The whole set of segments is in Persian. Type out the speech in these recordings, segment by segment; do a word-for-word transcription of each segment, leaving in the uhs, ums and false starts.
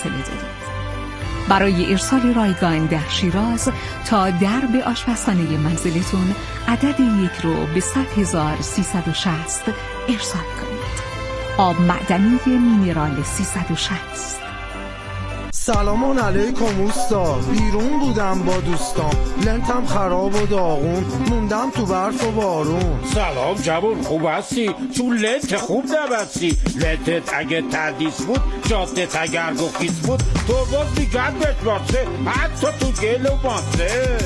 فاصله دارید. برای ارسال رایگان در شیراز تا درب آشپزخانه منزلتون عدد یک رو به صد هزار سیصد و شصت ارسال کنید. آب معدنی مینرال سیصد و شصت. سلام علیکم اوستا، بیرون بودم با دوستام، لنتم خراب و داغون، موندم تو برف و بارون. سلام جوون، خوب هستی؟ چون لنت خوب نبستی. لنتت اگه تردیس بود، جادت اگر گفیس بود، تو باز میگرد بشماسه، حتی تو گل و ماسه.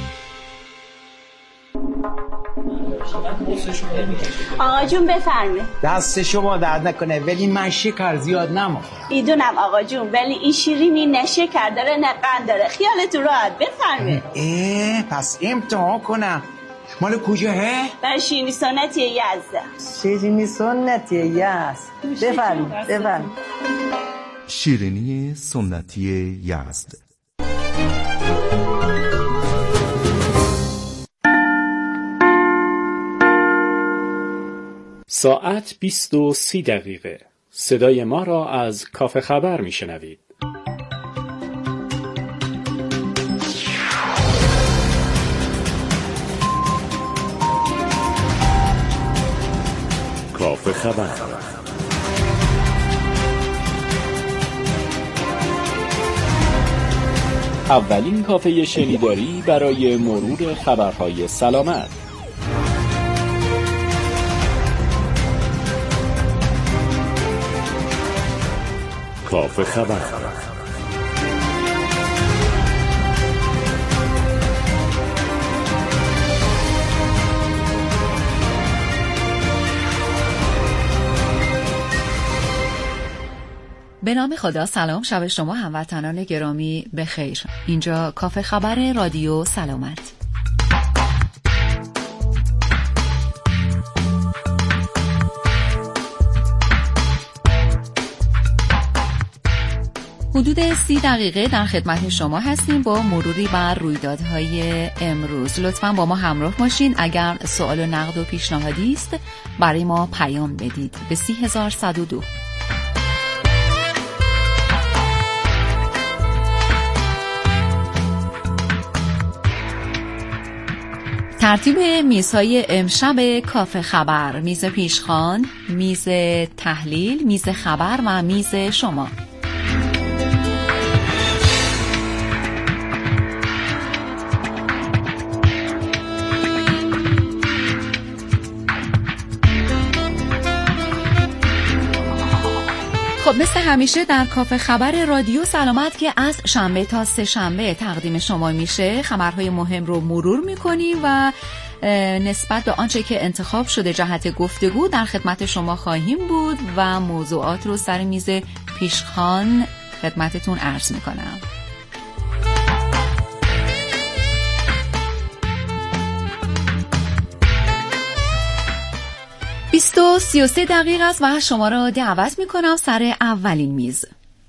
آقا جون بفرمه. دست شما درد نکنه، ولی من شکر زیاد نموخورم. میدونم آقا جون، ولی این شیرینی نه شکر داره نه قند داره، خیالتون راحت. بفرمه. اه پس امتحان کنم. مال کجاه؟ من شیرینی سنتی یزده. شیرینی سنتی یزد. بفرمه بفرمه. شیرینی سنتی یزد. ساعت بیست و سی دقیقه. صدای ما را از کافه خبر می شنوید. کافه خبر. اولین کافه شنیداری برای مرور خبرهای سلامت. کافه خبر. به نام خدا. سلام، شب شما هموطنان گرامی بخیر. اینجا کافه خبر رادیو سلامت. حدود سی دقیقه در خدمت شما هستیم با مروری بر رویدادهای امروز. لطفاً با ما همراه باشین. اگر سوال و نقد و پیشنهادی است برای ما پیام بدید به سی هزار صد و دو. ترتیب میزهای امشب کافه خبر: میز پیشخوان، میز تحلیل، میز خبر و میز شما. خب مثل همیشه در کافه خبر رادیو سلامت که از شنبه تا سه شنبه تقدیم شما میشه، خبرهای مهم رو مرور میکنیم و نسبت به آنچه که انتخاب شده جهت گفتگو در خدمت شما خواهیم بود و موضوعات رو سر میز پیشخوان خدمتتون عرض میکنم. بیست و سی و سه دقیقه است و شما را دعوت میکنم سر اولین میز.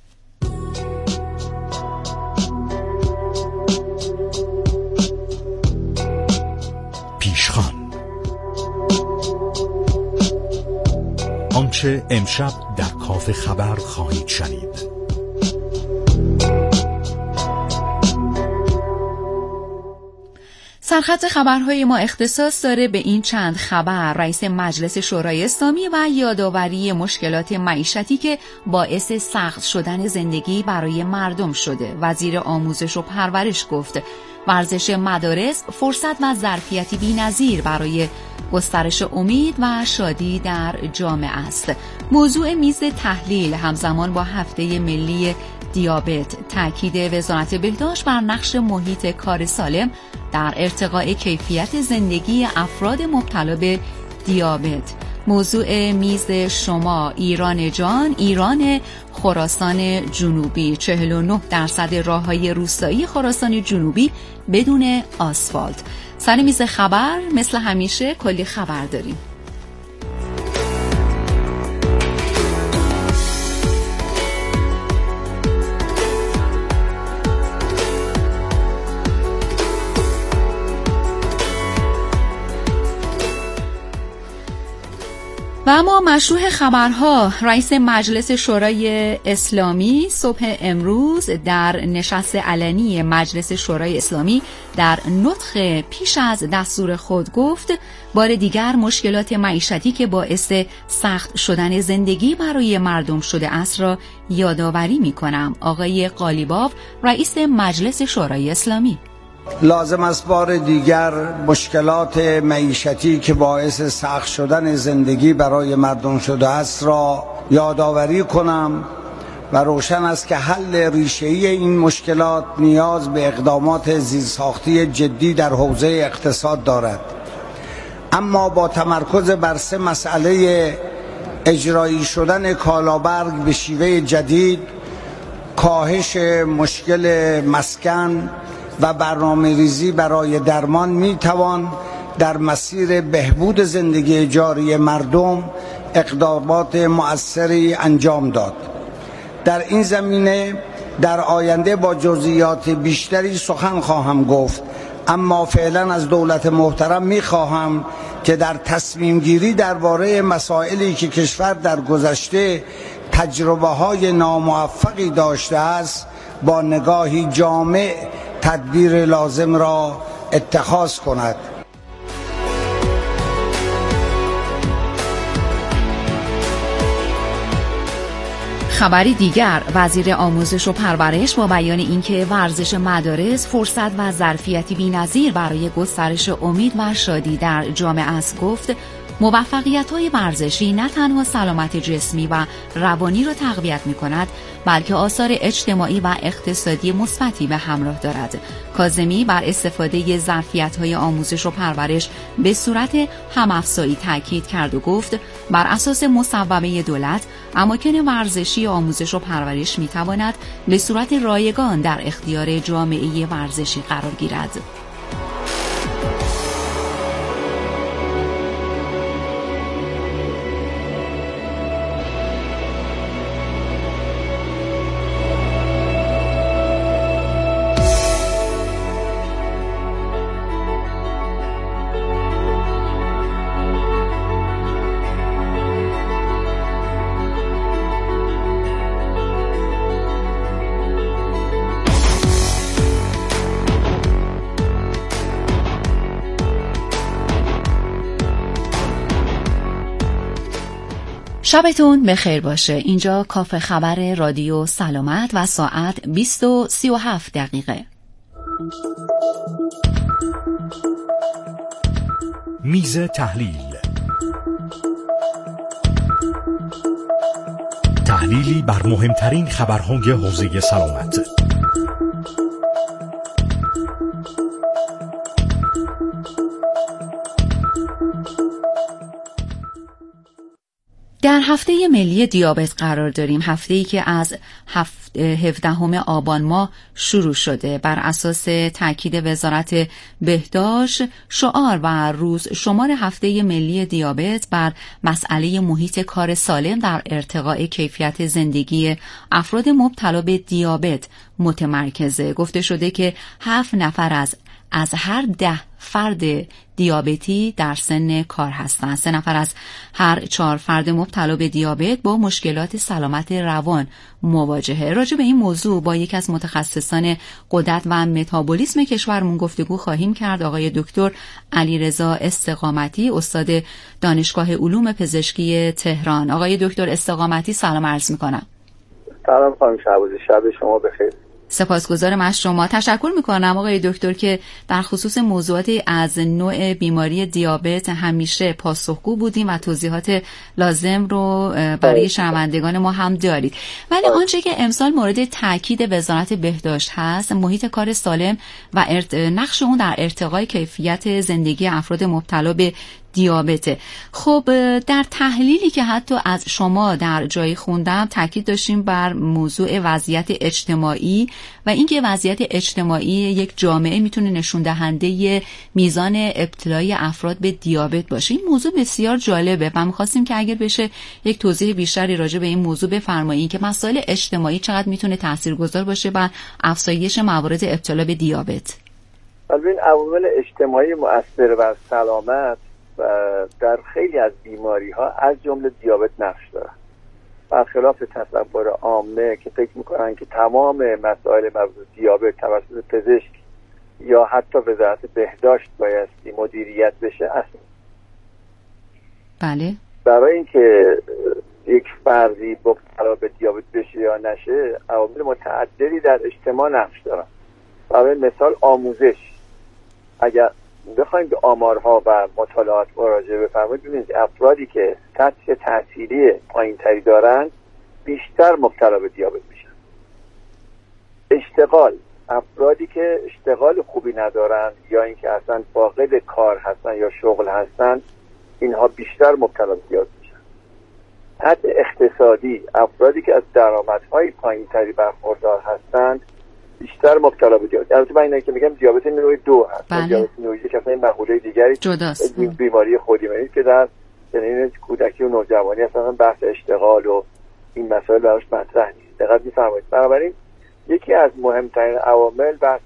پیشخوان. آنچه امشب در کافه خبر خواهید شنید. سرخط خبرهای ما اختصاص داره به این چند خبر: رئیس مجلس شورای اسلامی و یادآوری مشکلات معیشتی که باعث سخت شدن زندگی برای مردم شده. وزیر آموزش و پرورش گفت ورزش مدارس فرصت و ظرفیتی بی‌نظیر برای گسترش امید و شادی در جامعه است. موضوع میز تحلیل همزمان با هفته ملی دیابت: تاکید وزارت بهداشت بر نقش محیط کار سالم در ارتقاء کیفیت زندگی افراد مبتلا به دیابت. موضوع میز شما: ایران جان، ایران خراسان جنوبی. چهل و نه درصد راه‌های روستایی خراسان جنوبی بدون آسفالت. سر میز خبر مثل همیشه کلی خبر داریم. و اما مشروع خبرها، رئیس مجلس شورای اسلامی صبح امروز در نشست علنی مجلس شورای اسلامی در نطق پیش از دستور خود گفت بار دیگر مشکلات معیشتی که باعث سخت شدن زندگی برای مردم شده است را یادآوری می‌کنم. آقای قالیباف، رئیس مجلس شورای اسلامی: لازم است بار دیگر مشکلات معیشتی که باعث سخت شدن زندگی برای مردم شده است را یادآوری کنم و روشن است که حل ریشه‌ای این مشکلات نیاز به اقدامات زیرساختی جدی در حوزه اقتصاد دارد، اما با تمرکز بر سه مسئله اجرایی شدن کالابرگ به شیوه جدید، کاهش مشکل مسکن و برنامه ریزی برای درمان می توان در مسیر بهبود زندگی جاری مردم اقدامات مؤثری انجام داد. در این زمینه در آینده با جزئیات بیشتری سخن خواهم گفت، اما فعلا از دولت محترم می خواهم که در تصمیم گیری درباره مسائلی که کشور در گذشته تجربه های ناموفقی داشته است با نگاهی جامع تدبیر لازم را اتخاذ کند. خبری دیگر، وزیر آموزش و پرورش با بیان اینکه ورزش مدارس فرصت و ظرفیتی بی‌نظیر برای گسترش امید و شادی در جامعه است گفت موفقیت‌های ورزشی نه تنها سلامت جسمی و روانی را تقویت می‌کند، بلکه آثار اجتماعی و اقتصادی مثبتی به همراه دارد. کاظمی بر استفاده ظرفیت‌های آموزش و پرورش به صورت هم‌افزایی تاکید کرد و گفت بر اساس مصوبه دولت اماکن ورزشی آموزش و پرورش می‌تواند به صورت رایگان در اختیار جامعه ورزشی قرار گیرد. شبتون بخیر باشه. اینجا کافه خبر رادیو سلامت و ساعت بیست و سی و هفت دقیقه. میز تحلیل. تحلیلی بر مهمترین خبرهای حوزه سلامت. در هفته ملی دیابت قرار داریم، هفته‌ای که از هفدهم آبان ماه شروع شده. بر اساس تاکید وزارت بهداشت، شعار و روز شمار هفته ملی دیابت بر مسئله محیط کار سالم در ارتقاء کیفیت زندگی افراد مبتلا به دیابت متمرکزه. گفته شده که هفت نفر از از هر ده فرد دیابتی در سن کار هستند. سه نفر از هر چهار فرد مبتلا به دیابت با مشکلات سلامت روان مواجهه. راجع به این موضوع با یکی از متخصصان غدد و متابولیسم کشورمون گفتگو خواهیم کرد، آقای دکتر علیرضا استقامتی، استاد دانشگاه علوم پزشکی تهران. آقای دکتر استقامتی سلام عرض می‌کنم. سلام خانم شهبازی، شب شما بخیر. سپاسگزارم از شما. تشکر میکنم آقای دکتر که در خصوص موضوعاتی از نوع بیماری دیابت همیشه پاسخگو بودیم و توضیحات لازم رو برای شنوندگان ما هم دارید. ولی آنچه که امسال مورد تاکید وزارت بهداشت هست محیط کار سالم و ارت... نقش اون در ارتقای کیفیت زندگی افراد مبتلا به دیابته. خب در تحلیلی که حتی از شما در جایی خوندم تاکید داشتیم بر موضوع وضعیت اجتماعی و اینکه وضعیت اجتماعی یک جامعه میتونه نشون دهنده میزان ابتلای افراد به دیابت باشه. این موضوع بسیار جالبه و می‌خواستیم که اگر بشه یک توضیح بیشتری راجع به این موضوع بفرمایید که مسائل اجتماعی چقدر میتونه تاثیرگذار باشه بر افزایش موارد ابتلا به دیابت. البته عوامل اجتماعی مؤثر بر سلامت و در خیلی از بیماری ها از جمله دیابت نقش دارن. برخلاف تصور عامه که فکر میکنن که تمام مسائل مربوط به دیابت توسط پزشک یا حتی وزارت بهداشت بایستی مدیریت بشه، اصلا بله برای اینکه یک فردی مبتلا به دیابت بشه یا نشه عوامل متعددی در اجتماع نقش دارن. برای مثال آموزش، اگر بخوایم به آمارها و مطالعات مراجعه بفرمایید ببینید افرادی که سطح تحصیلی پایین‌تری دارند بیشتر مبتلا به دیابت میشن. اشتغال، افرادی که اشتغال خوبی ندارند یا اینکه اصلا فاقد کار هستن یا شغل هستن، اینها بیشتر مبتلا به دیابت میشن. سطح اقتصادی، افرادی که از درآمدهای پایین‌تری برخوردار هستند بیشتر مبتلا به دیابت. البته من اینایی که میگم دیابت نوع دو هست. بله. دیابت نوع یک اصلا این مقوله دیگری جداست. بیماری خودی که در سنین کودکی و نوجوانی اصلا بحث اشتغال و این مسائل براش مطرح نیست. دقت می‌فرمایید. بنابراین یکی از مهمترین عوامل بحث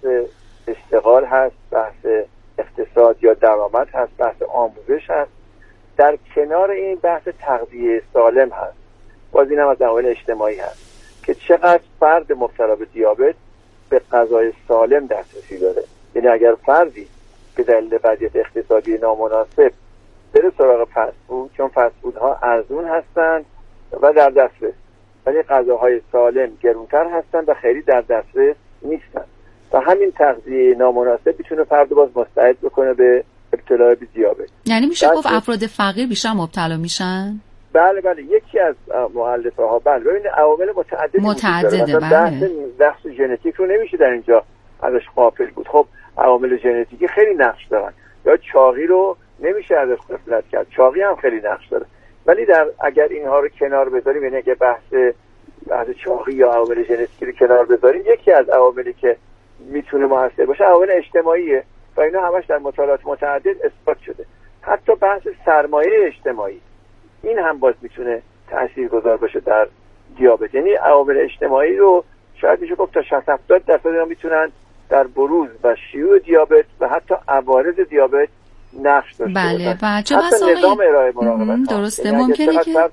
اشتغال هست، بحث اقتصاد یا درآمد هست، بحث آموزش هست. در کنار این بحث تغذیه سالم هست. باز این هم از عوامل اجتماعی هست که چقدر فرد مبتلا به دیابت به غذای سالم دسترسی داره. یعنی اگر فردی به دلیل وضعیت اقتصادی نامناسب بره سراغ فست فود، چون فست فودها ارزون هستند و در دسترس، ولی غذاهای سالم گرونتر هستند و خیلی در دسترس نیستند و همین تغذیه نامناسب میتونه فرد باز مستعد بکنه به ابتلا به دیابت. یعنی میشه گفت افراد فقیر بیشتر مبتلا میشن؟ بله بله، یکی از مؤلفه ها. بله ببینید عوامل متعددی متعدده. بله بحث بحث ژنتیک رو نمیشه در اینجا ازش غافل بود. خب عوامل ژنتیکی خیلی نقش دارن. یا چاقی رو نمیشه ازش غفلت کرد، چاقی هم خیلی نقش داره. ولی در اگر اینها رو کنار بذاریم، یعنی اگه بحث بحث چاقی یا عوامل ژنتیکی رو کنار بذاریم، یکی از عواملی که میتونه موثر باشه عوامل اجتماعیه و اینا همش در مطالعات متعدد اثبات شده. حتی بحث سرمایه اجتماعی این هم باز میتونه تاثیرگذار باشه در دیابت. یعنی عوامل اجتماعی رو شاید میشه گفت تا شصت هفتاد درصد اینا میتونن در بروز و شیوع دیابت و حتی عوارض دیابت نقش داشته باشن. بله و چه حتی نظام ارائه مراقبت درسته ممکنه که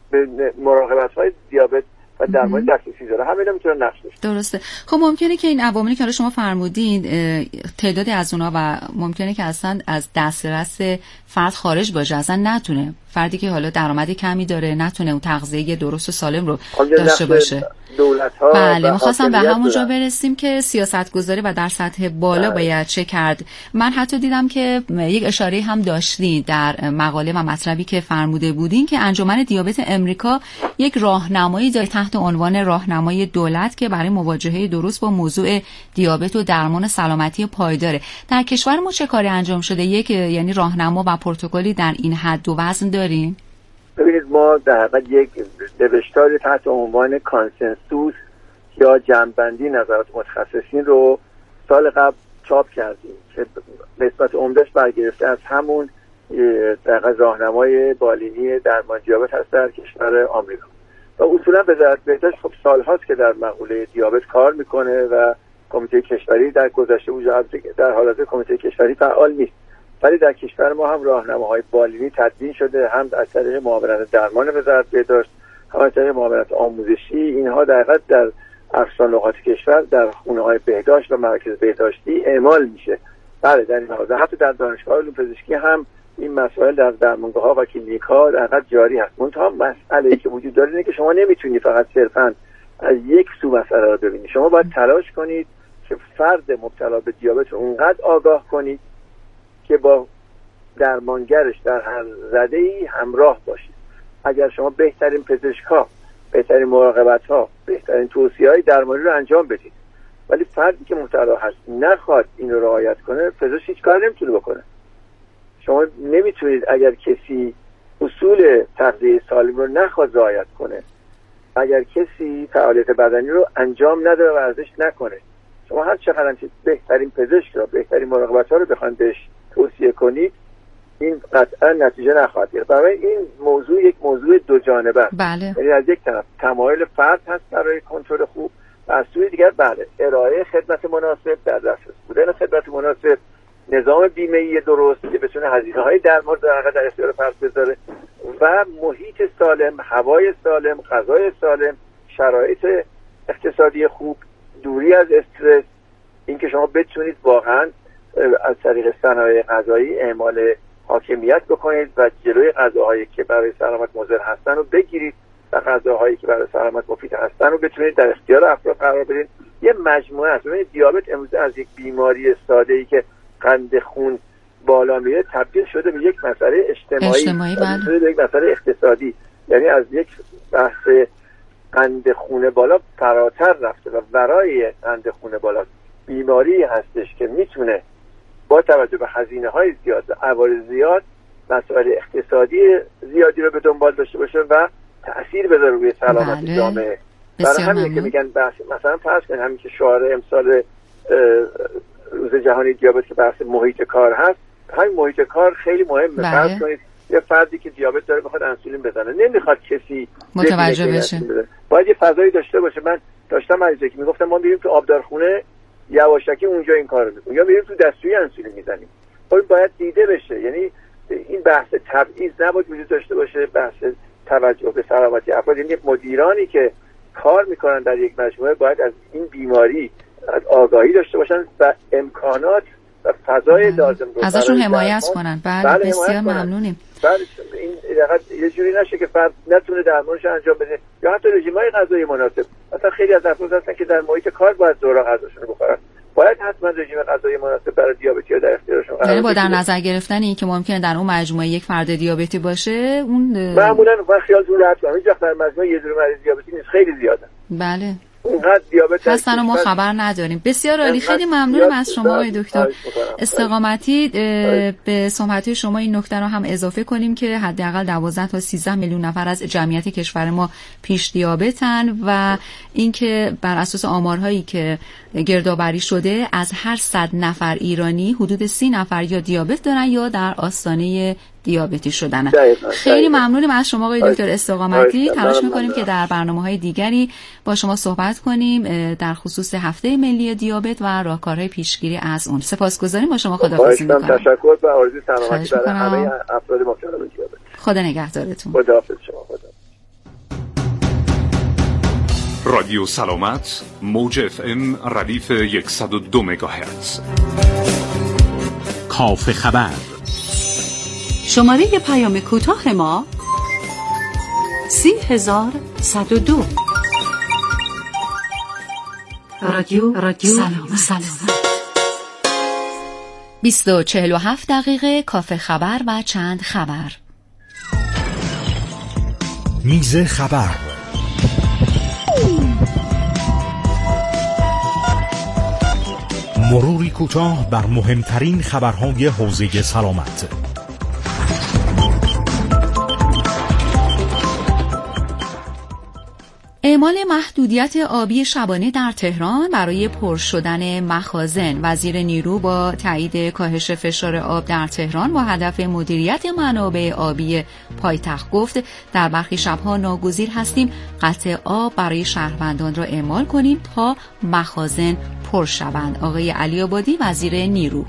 به مراقبت‌های دیابت و درمان دسترسی داره، همینا میتونه نقش داشته. درسته. خب ممکنه که این عواملی که شما فرمودین تعدادی از اونها و ممکنه که اصلا از دسترس فرد خارج باشه، اصلا نتونه، فردی که حالا درآمد کمی داره نتونه اون تغذیه درست و سالم رو داشته باشه. دولت‌ها بله می‌خواستم به همونجا برسیم که سیاست‌گذاری و در سطح بالا باید چه کرد. من حتی دیدم که یک اشاره هم داشتین در مقاله و مطلبی که فرموده بودین که انجمن دیابت امریکا یک راهنمایی داره تحت عنوان راهنمای دولت که برای مواجهه درست با موضوع دیابت و درمان سلامتی پایداره. در کشور ما چه کاری انجام شده؟ یک یعنی راهنما و پروتکلی در این حد و وزن دارین؟ ببینید ما در حقیقت یک نوشتار تحت عنوان کانسنسوس یا جمع‌بندی نظرات متخصصین رو سال قبل چاپ کردیم که نسبت عمده‌اش برگرفته از همون در حقیقت راهنمای بالینی درمان دیابت هست در کشور آمریکا و اصولا وزارت بهداشت خب سال‌هاست که در مقوله دیابت کار میکنه و کمیته کشوری در گذشته وجود در حالت کمیته کشوری فعال نیست، ولی در کشور ما هم راهنماهای بالینی تدوین شده، هم از طریق معاونت درمان وزارت بهداشت، هم از طریق معاونت آموزشی. اینها در حقیقت در اقصا نقاط کشور در خونه‌های بهداشت و مراکز بهداشتی اعمال میشه. بله در این حوزه حتی در دانشگاه علوم پزشکی هم این مسائل در درمانگاه‌ها و کلینیک‌ها در حقیقت جاری هست. منتها مسئله‌ای که وجود داره اینه که شما نمیتونید فقط صرفاً از یک سو مسئله رو ببینید. شما باید تلاش کنید که فرد مبتلا به دیابت رو اونقدر آگاه کنید که با درمانگرش در هر زده‌ای همراه باشید. اگر شما بهترین پزشک‌ها، بهترین مراقبت‌ها، بهترین توصیه‌های درمانی رو انجام بدید، ولی فردی که مبتلا هست نخواد این رو رعایت کنه، پزشک هیچ کار نمیتونه بکنه. شما نمیتونید اگر کسی اصول تغذیه سالم رو نخواد رعایت کنه، اگر کسی فعالیت بدنی رو انجام نده و ورزش نکنه، شما هر چقدر بهترین پزشک رو، بهترین مراقبت‌ها رو بخواید بهش توصیه کنید، این قطعا نتیجه نخواهد گرفت. برای این موضوع یک موضوع دو جانبه است. بله. یعنی از یک طرف تمایل فرد هست برای کنترل خوب و از سوی دیگر بله ارائه خدمت مناسب، در دسترس بودن خدمت مناسب نظام بیمه‌ای درست که بتونه هزینه‌های درمان در در اختیار فرد بذاره و محیط سالم، هوای سالم، غذای سالم، شرایط اقتصادی خوب، دوری از استرس، اینکه شما بتونید واقعا از طریق صنایع غذایی اعمال حاکمیت بکنید و جلوی غذاهایی که برای سلامت مضر هستن رو بگیرید و غذاهایی که برای سلامت مفید هستن رو بتونید در اختیار افراد قرار بدید. یه مجموعه است. ببینید دیابت امروز از یک بیماری ساده‌ای که قند خون بالا میره تبدیل شده به یک مسئله اجتماعی، اجتماعی شده به یک مسئله اقتصادی. یعنی از یک بحث قند خون بالا فراتر رفته و ورای قند خون بالا بیماری هستش که میتونه با توجه به هزینه‌های زیاد و عوارض زیاد مسائل اقتصادی زیادی رو به دنبال داشته باشه و تأثیر بذاره روی سلامت بله. جامعه. برای همین که میگن بحث مثلا فرض کنید همین که شعار امسال روز جهانی دیابت که بحث محیط کار هست، همین محیط کار خیلی مهمه. بله. فرض کنید یه فردی که دیابت داره بخواد انسولین بزنه، نمیخواد کسی متوجه بشه، باید یه فضایی داشته باشه. من داشتم مریضی که میگفتم ما میریم تو آبدارخونه یواشکی اونجا این کارو میکنیم یا میریم تو دستشویی انسولین میزنیم. خب باید دیده بشه. یعنی این بحث تبعیض نباید وجود داشته باشه، بحث توجه به سلامتی افراد. یعنی مدیرانی که کار میکنن در یک مجموعه باید از این بیماری از آگاهی داشته باشن و امکانات و فضای لازم رو ازشون حمایت کنن. بله, بله بسیار ممنونیم. بله این یه جوری نشه که فرد نتونه درمانش انجام بده یا حتی رژیم‌های غذایی مناسب. مثلا خیلی از افراد هستن که در محیط کار باید دورا غذاشون رو بخورن، باید حتما رژیم غذایی مناسب برای دیابتی‌ها در اختیارشون قرار یعنی با بگیره. در نظر گرفتن این که ممکنه در اون مجموعه یک فرد دیابتی باشه، اون معمولاً من خیالتون راحت کنم هیچ وقت در مجموعه یه دونه مریض دیابتی نیست، خیلی زیاده. بله اونقدر دیابت هستن و ما خبر نداریم. بسیار عالی، خیلی ممنونم از شما آقای دکتر استقامتی. به صحبت شما این نکته رو هم اضافه کنیم که حداقل دوازده تا سیزده میلیون نفر از جمعیت کشور ما پیش دیابتن و اینکه بر اساس آمارهایی که گردآوری شده از هر صد نفر ایرانی حدود سی نفر یا دیابت دارن یا در آستانه دیابتی شدن. خیلی ممنونم از شما آقای دکتر استقامتی. تلاش می‌کنیم که در برنامه‌های دیگری با شما صحبت کنیم در خصوص هفته ملی دیابت و راهکارهای پیشگیری از اون. سپاسگزاریم. با شما خداحافظی می‌کنم. تشکر و آرزوی سلامتی برای همه افراد مبتلا به دیابت. خدا نگهدارتون. خداحافظ شما. خدا. رادیو سلامت موج اف ام ردیف صد و دو مگاهرتز. کافه خبر. شماره پیام کوتاه ما سی هزار صد و دو. رادیو رادیو سلامت. سلامت. بیست و چهل و هفت دقیقه کافه خبر و چند خبر. میز خبر. مروری کوتاه بر مهمترین خبرهای حوزه سلامت. اعمال محدودیت آبی شبانه در تهران برای پر شدن مخازن. وزیر نیرو با تایید کاهش فشار آب در تهران با هدف مدیریت منابع آبی پایتخت گفت در برخی شبها ناگزیر هستیم قطع آب برای شهروندان را اعمال کنیم تا مخازن پر شوند. آقای علی آبادی وزیر نیرو: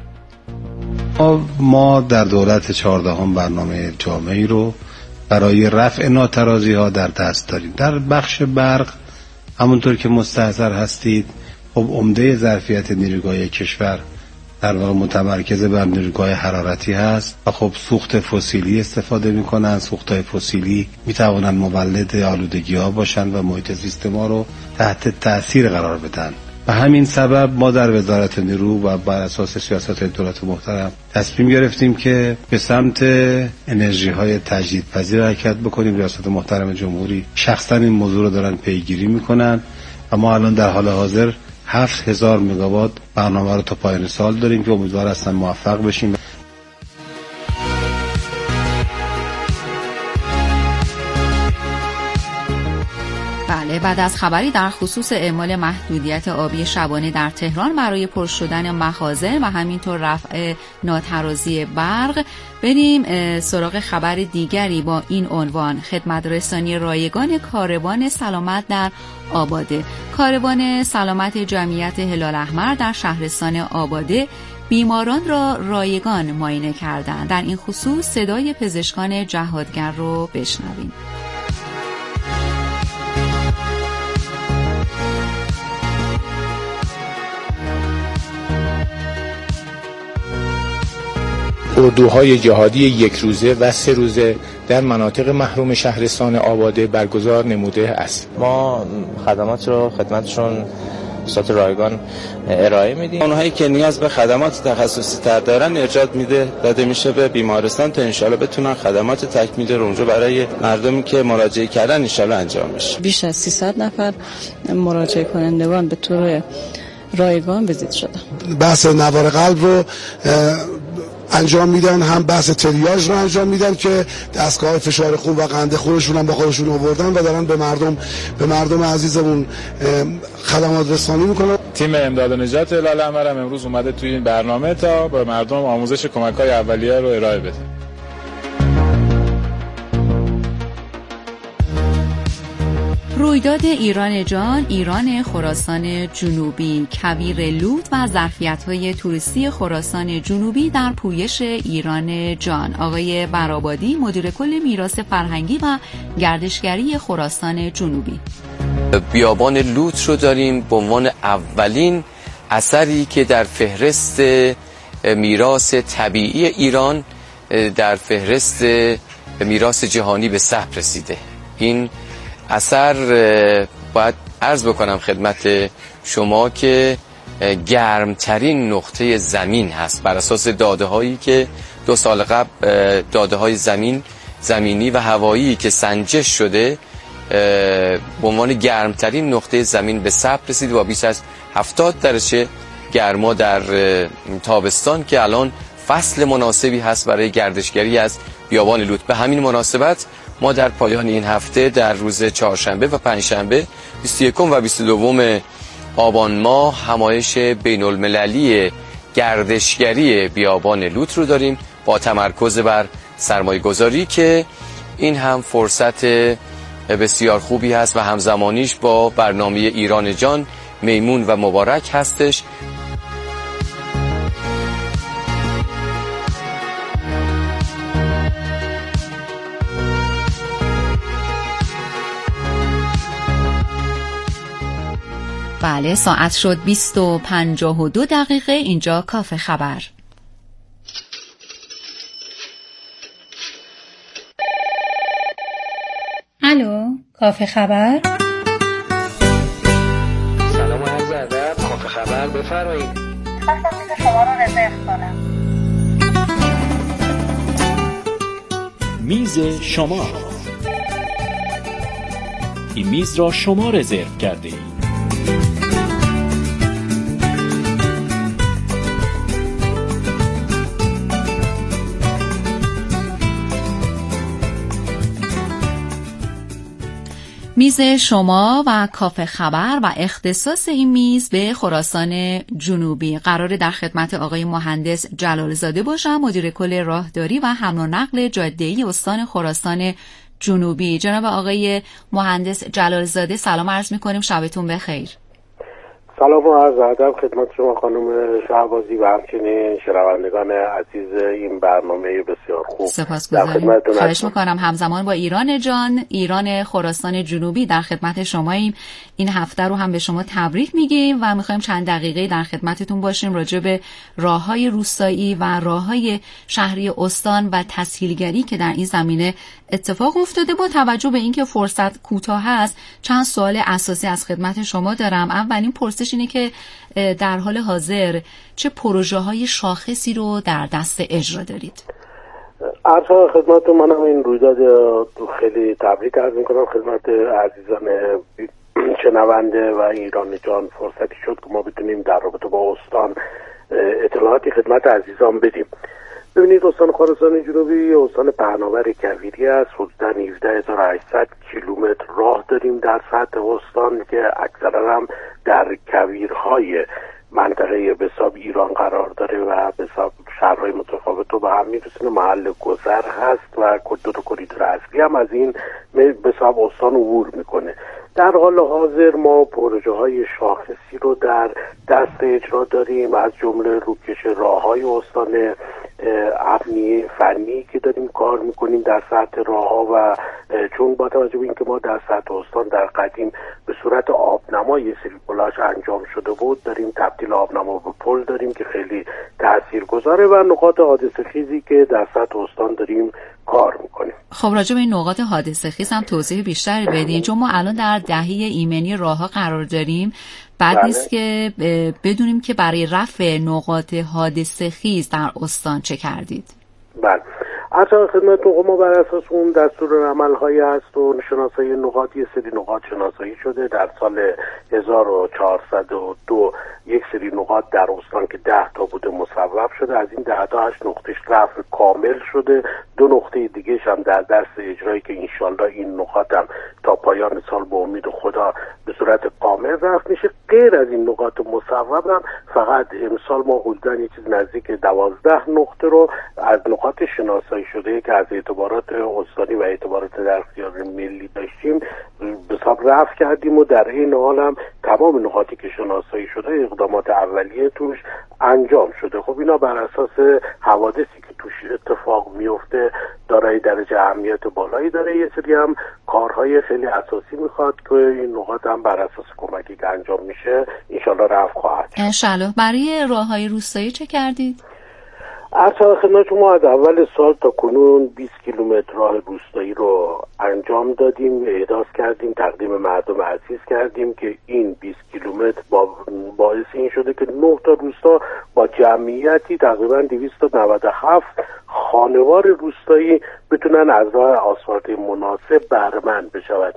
ما در دولت چهاردهم برنامه جامعی رو برای رفع ناترازی ها در دست داریم. در بخش برق همونطور که مستحضر هستید خب عمده ظرفیت نیروگاه کشور در واقع متمرکز بر نیروگاه حرارتی هست و خب سوخت فسیلی استفاده میکنن. سوخت‌های فسیلی میتوانند مولد آلودگی ها باشند و محیط زیست ما رو تحت تأثیر قرار بدن. و همین سبب ما در وزارت نیرو و بر اساس سیاست دولت محترم تصمیم گرفتیم که به سمت انرژی های تجدیدپذیر حرکت بکنیم. ریاست محترم جمهوری شخصا این موضوع رو دارن پیگیری میکنن و ما الان در حال حاضر هفت هزار مگاوات برنامه رو تا پایان سال داریم که امیدوار هستم موفق بشیم. بله، بعد از خبری در خصوص اعمال محدودیت آبی شبانه در تهران برای پر شدن مخازن و همینطور رفع ناترازی برق، بریم سراغ خبر دیگری با این عنوان: خدمت رسانی رایگان کاروان سلامت در آباده. کاروان سلامت جمعیت هلال احمر در شهرستان آباده بیماران را رایگان معاینه کردند. در این خصوص صدای پزشکان جهادگر رو بشنویم. اردوهای جهادی یک روزه و سه روزه در مناطق محروم شهرستان آباده برگزار نموده است. ما خدمات رو خدمتشون صورت رایگان ارائه میدیم. اونهایی که نیاز به خدمات تخصصی تر دارن ارجاع میده داده میشه به بیمارستان تا انشالله بتونن خدمات تکمیلی رو اونجا برای مردمی که مراجعه کردن انشالله انجام بشه. بیش از سیصد نفر مراجعه کنندگان به طور رایگان ویزیت شدن. بحث نوار قلب رو انجام میدن، هم بحث تریاژ رو انجام میدن که دستگاه فشار خون و قند خونشون هم با خودشون آوردن و دارن به مردم به مردم عزیزمون خدمات رسانی میکنن. تیم امداد و نجات هلال احمر هم امروز اومده توی این برنامه تا به مردم آموزش کمک‌های اولیه رو ارائه بده. رویداد ایران جان، ایران خراسان جنوبی، کویر لوط و ظرفیت‌های توریستی خراسان جنوبی در پویش ایران جان. آقای برآبادی، مدیر کل میراث فرهنگی و گردشگری خراسان جنوبی. بیابان لوط رو داریم به عنوان اولین اثری که در فهرست میراث طبیعی ایران در فهرست میراث جهانی به ثبت رسیده. این اثر باید عرض بکنم خدمت شما که گرمترین نقطه زمین هست بر اساس داده هایی که دو سال قبل داده های زمین زمینی و هوایی که سنجش شده به عنوان گرمترین نقطه زمین به ثبت رسید و بیش از هفتاد درجه گرما در تابستان که الان فصل مناسبی هست برای گردشگری از بیابان لوط. به همین مناسبت ما در پایان این هفته در روز چهارشنبه و پنجشنبه بیست و یکم و بیست و دوم آبان ماه همایش بین المللی گردشگری بیابان لوط رو داریم با تمرکز بر سرمایه گذاری که این هم فرصت بسیار خوبی هست و همزمانیش با برنامه ایران جان میمون و مبارک هستش. بله، ساعت شد بیست و پنجاه و دو دقیقه. اینجا کافه خبر. الو، کافه خبر. سلام و عرض ادب. کافه خبر، بفرمایید. خواستم میز شما رو رزرو کنم. میز شما. این میز را شما رزرو کرده اید. میز شما و کافه خبر و اختصاص این میز به خراسان جنوبی. قراره در خدمت آقای مهندس جلالزاده باشم، مدیر کل راهداری و حمل و نقل جاده‌ای استان خراسان جنوبی. جناب آقای مهندس جلالزاده سلام عرض می‌کنیم، شبتون بخیر. سلام و عرض ادب خدمت شما خانم شهبازی و همچنین شنوندگان عزیز این برنامه بسیار خوب. سپاسگزارم. خواهش میکنم. همزمان با ایران جان، ایران خراسان جنوبی در خدمت شماییم. این هفته رو هم به شما تبریک میگیم و میخوایم چند دقیقه در خدمتتون باشیم راجع به راههای روستایی و راههای شهری استان و تسهیلگری که در این زمینه اتفاق افتاده. با توجه به اینکه فرصت کوتاه است، چند سوال اساسی از خدمت شما دارم. اولین پرسش اینه که در حال حاضر چه پروژه‌های شاخصی رو در دست اجرا دارید؟ عرض خدمت منم این رویداد خیلی تبریک عرض می‌کنم خدمت عزیزان شنونده و ایران جان. فرصتی شد که ما بتونیم در رابطه با استان اطلاعاتی خدمت عزیزان بدیم. ببینید استان خراسان جنوبی استان پهناور کویری است. حدود هفده هزار و هشتصد کیلومتر راه داریم در سطح استان که اکثرا هم در کویرهای منطقه به حساب ایران قرار داره و به حساب شهرهای متفاوت رو به هم میرسونه. محل گذر هست و دو تا کوریدور اصلی هم از این به حساب استان عبور میکنه. در حال حاضر ما پروژه های شاخصی رو در دست اجرا داریم، از جمله روکش راه‌های استان، ابنیه فنی که داریم کار میکنیم در سطح راه‌ها و چون با توجه به اینکه ما در سطح استان در قدیم به صورت آبنما یه سری پلاژ انجام شده بود، داریم تبدیل آبنما به پل داریم که خیلی تاثیرگذاره و نقاط حادثه‌خیزی که در سطح استان داریم کار میکنیم. خب راجع به این نقاط حادثه‌خیز هم توضیح بیشتری بدین، چون ما الان در دهه ایمنی راه‌ها قرار داریم. بعد بله. نیست که بدونیم که برای رفع نقاط حادثه‌خیز در استان چه کردید؟ بله. اصلا خدمتتون ما بر اساس اون دستور عمل‌هایی هست و شناسایی نقاط، یه سری نقاط شناسایی شده در سال هزار و چهارصد و دو. یک سری نقاط در استان که ده تا بوده مصوب شده، از این ده تا هشت نقطهش رفع کامل شده، دو نقطه دیگه‌ش هم در دست اجرایی که انشالله این نقاط هم تا پایان سال به امید خدا به صورت کامل رفع میشه. غیر از این نقاط مصوب هم فقط امسال ما حدوداً یه چیز نزدیک دوازده نقطه رو از نقاط شناسایی شده که از اعتبارات استانی و اعتبارات در اختیار ملی داشتیم به حساب رفع کردیم و در این حال هم تمام نقاطی که شناسایی شده اقدامات اولیه توش انجام شده. خب اینا بر اساس حوادثی که توش اتفاق میفته دارای درجه اهمیت بالایی داره. یه سری هم کارهای خیلی اساسی میخواد که این نقاط هم بر اساس کمکی که انجام میشه انشالله رفع خواهد شد. انشالله. برای راههای روستایی چه کردید؟ اصلا خدمت ما از اول سال تا کنون بیست کیلومتر راه روستایی رو انجام دادیم، احداث کردیم، تقدیم مردم عزیز کردیم که این بیست کیلومتر با باعث این شده که نه تا روستا با جمعیتی تقریبا دویست و نود و هفت خانوار روستایی بتونن از راه آسفالت مناسب بهره‌مند بشوند.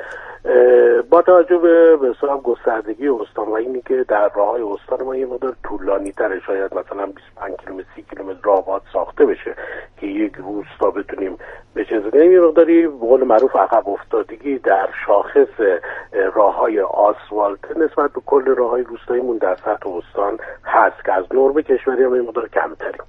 با توجه به به حساب گستردگی استان و اینی که در راههای استان ما یه مقدار طولانی تره، شاید مثلا بیست و پنج کیلومتر سی کیلومتر راه باید ساخته بشه که یک روستا بتونیم بچزنیم، یه مقداری به قول معروف عقب افتادگی در شاخص راههای آسفالت نسبت به کل راههای روستاییمون در سطح استان هست که از نرم کشوری هم یه مقدار کمتریم.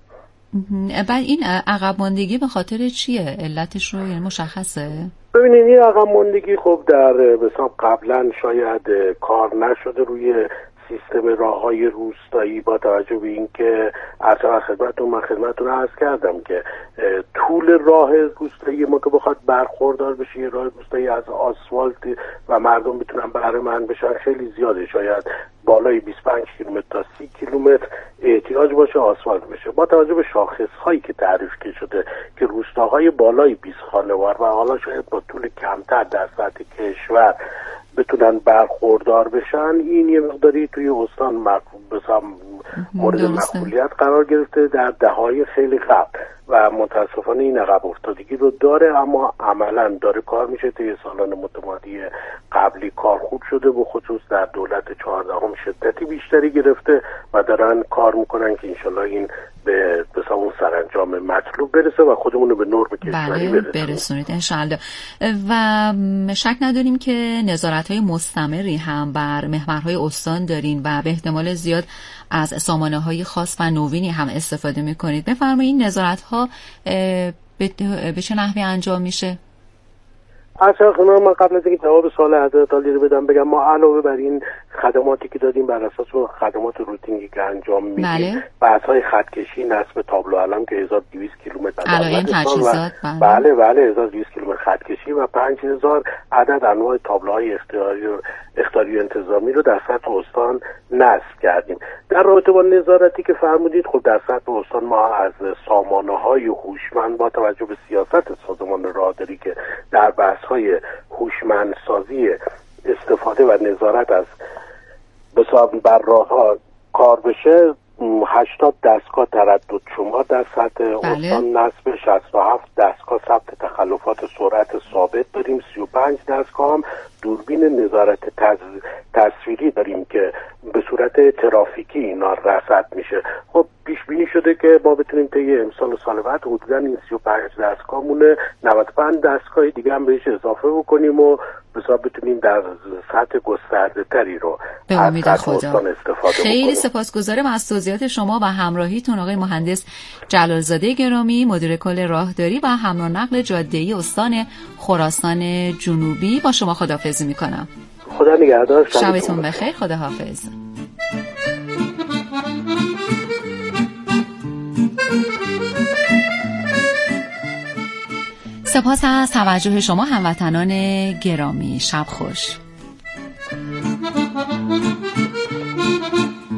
بعد این عقب ماندگی به خاطر چیه؟ علتش رو یعنی مشخصه؟ ببینید این عقب ماندگی خب در مثلا قبلا شاید کار نشده روی سیستم راههای روستایی با توجه به اینکه اصلا خدمتتون من خدمتتون عرض کردم که طول راه روستایی ما که بخواد برخوردار بشه یه راه روستایی از آسفالت و مردم بتونن بهره مند بشن خیلی زیاده، شاید بالای بیست و پنج کیلومتر تا سی کیلومتر احتیاج باشه آسفالت بشه. با توجه به شاخص هایی که تعریف شده که روستاهای بالای بیست خانوار و حالا شاید با طول کمتر در سطح کشور بتونن برخوردار بشن، این یه مقداری توی استان مورد مقبولیت قرار گرفته در دههای خیلی قبل و متاسفانه این عقب افتادگی رو داره، اما عملا داره کار میشه. توی سالان متمادی قبلی کار خوب شده، به خصوص در دولت چهاردهم شدتی بیشتری گرفته و دارن کار میکنن که انشالله این به به اون سرانجام مطلوب برسه و خودمون رو به نرم کشوری بله برسونید انشالله. و شک نداریم که نظارت‌های مستمری هم بر محورهای استان دارین و به احتمال زیاد از سامانه‌های خاص و نوینی هم استفاده می‌کنید. بفرمایید این نظارت‌ها به چه نحوی انجام میشه؟ اصلا خدمت من قبل از اینکه جواب سوال حضرت عالی رو بدم بگم ما علاوه بر این خدماتی که دادیم بر اساس خدمات روتینی که انجام میدیم بله. بحث‌های خطکشی نصب تابلو علم که هزار و دویست کیلومتر علائم تجهیزات بله بله, بله هزار و دویست کیلومتر خطکشی و پنج هزار عدد انواع تابلوهای اختیاری و اختیاری انتظامی رو در سطح استان نصب کردیم. در رابطه با نظارتی که فرمودید خب در سطح استان ما از سامانه‌های هوشمند با توجه به سیاست سازمان راهداری که در بحث‌های هوشمندسازی استفاده و نظارت از بساب بر راه‌ها کار بشه هشتاد دستگاه تردد شمار در سطح استان نصب، شصت و هفت دستگاه ثبت تخلفات سرعت ثابت داریم، سی و پنج دستگاه هم دوربین نظارت تصویری داریم که به صورت ترافیکی اینا رصد میشه. خب پیش بینی شده که ما بتونیم طی امسال و سال بعد حدوداً این سی و پنج دستگاه مونه نود و پنج دستگاه دیگه هم بهش اضافه بکنیم و بسا بتونیم در سطح گسترده تری رو به امید خدا استفاده خیلی بکنیم. سپاسگزارم از توضیحات شما و همراهیتون آقای مهندس جلالزاده گرامی، مدیر کل راهداری و حمل و نقل جاده‌ای استان خراسان جنوبی. با شما خداحافظی میکنم. خدا نگهدار. شبتون بخیر. خدا حافظ. سپاس از توجه شما هموطنان گرامی. شب خوش.